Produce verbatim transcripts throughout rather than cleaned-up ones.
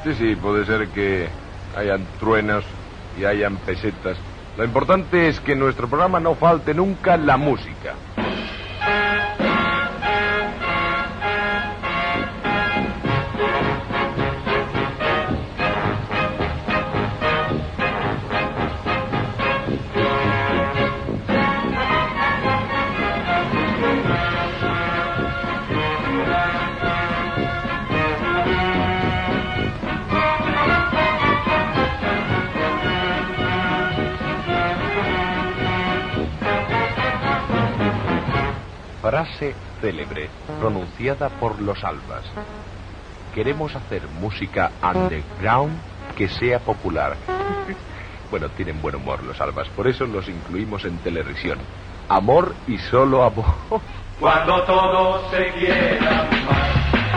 Sí, sí, puede ser que hayan truenos y hayan pesetas. Lo importante es que en nuestro programa no falte nunca la música. Frase célebre, pronunciada por los Albas. Queremos hacer música underground que sea popular. Bueno, tienen buen humor los Albas, por eso los incluimos en Telerisión. Amor y solo amor. Cuando todos se quieran más.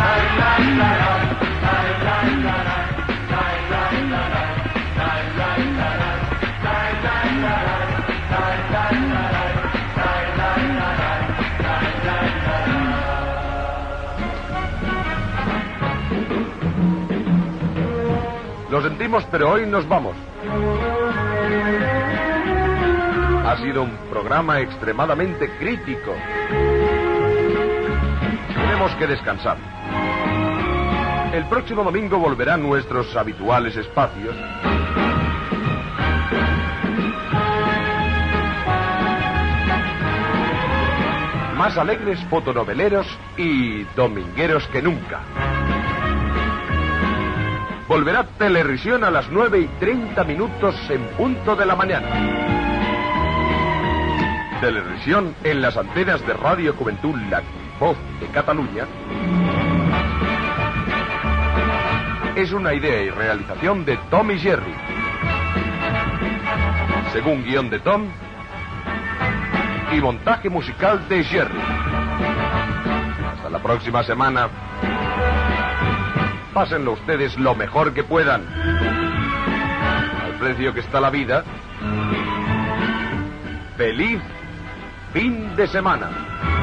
Lo sentimos, pero hoy nos vamos. Ha sido un programa extremadamente crítico. Tenemos que descansar. El próximo domingo volverán nuestros habituales espacios. Más alegres, fotonoveleros y domingueros que nunca. Volverá Telerisión a las nueve y treinta minutos en punto de la mañana. Telerisión en las antenas de Radio Juventud, la voz de Cataluña. Es una idea y realización de Tom y Jerry. Según guión de Tom y montaje musical de Jerry. Hasta la próxima semana. Pásenlo ustedes lo mejor que puedan. Al precio que está la vida. Feliz fin de semana.